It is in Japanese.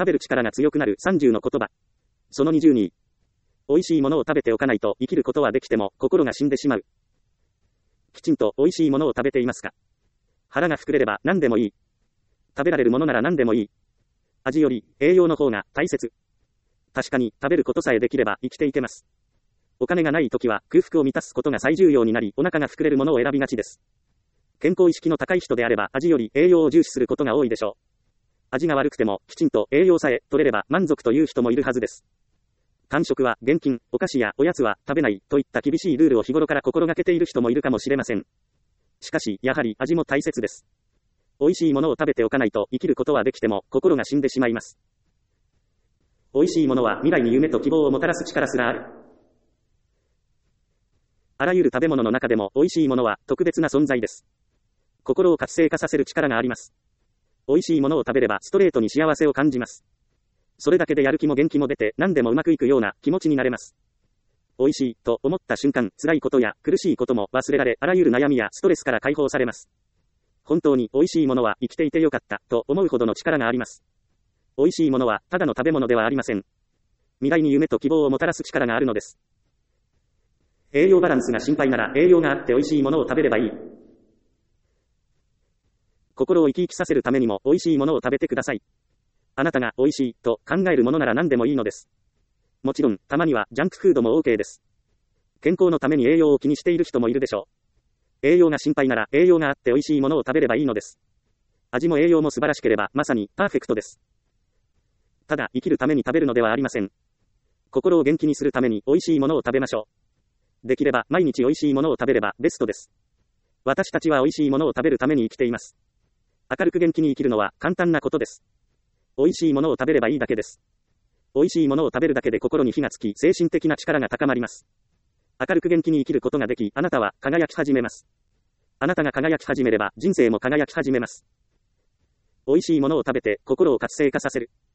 食べる力が強くなる30の言葉。その20に、美味しいものを食べておかないと生きることはできても心が死んでしまう。きちんと美味しいものを食べていますか？腹が膨れれば何でもいい。食べられるものなら何でもいい。味より栄養の方が大切。確かに食べることさえできれば生きていけます。お金がないときは空腹を満たすことが最重要になり、お腹が膨れるものを選びがちです。健康意識の高い人であれば味より栄養を重視することが多いでしょう。味が悪くてもきちんと栄養さえ取れれば満足という人もいるはずです。間食は現金、お菓子やおやつは食べないといった厳しいルールを日頃から心がけている人もいるかもしれません。しかし、やはり味も大切です。美味しいものを食べておかないと生きることはできても心が死んでしまいます。美味しいものは未来に夢と希望をもたらす力すらある。あらゆる食べ物の中でも美味しいものは特別な存在です。心を活性化させる力があります。美味しいものを食べればストレートに幸せを感じます。それだけでやる気も元気も出て何でもうまくいくような気持ちになれます。美味しいと思った瞬間、辛いことや苦しいことも忘れられ、あらゆる悩みやストレスから解放されます。本当に美味しいものは生きていてよかったと思うほどの力があります。美味しいものはただの食べ物ではありません。未来に夢と希望をもたらす力があるのです。栄養バランスが心配なら栄養があって美味しいものを食べればいい。心を生き生きさせるためにも美味しいものを食べてください。あなたが美味しいと考えるものなら何でもいいのです。もちろん、たまにはジャンクフードも OK です。健康のために栄養を気にしている人もいるでしょう。栄養が心配なら栄養があって美味しいものを食べればいいのです。味も栄養も素晴らしければまさにパーフェクトです。ただ生きるために食べるのではありません。心を元気にするために美味しいものを食べましょう。できれば毎日美味しいものを食べればベストです。私たちは美味しいものを食べるために生きています。明るく元気に生きるのは簡単なことです。美味しいものを食べればいいだけです。美味しいものを食べるだけで心に火がつき、精神的な力が高まります。明るく元気に生きることができ、あなたは輝き始めます。あなたが輝き始めれば人生も輝き始めます。美味しいものを食べて心を活性化させる。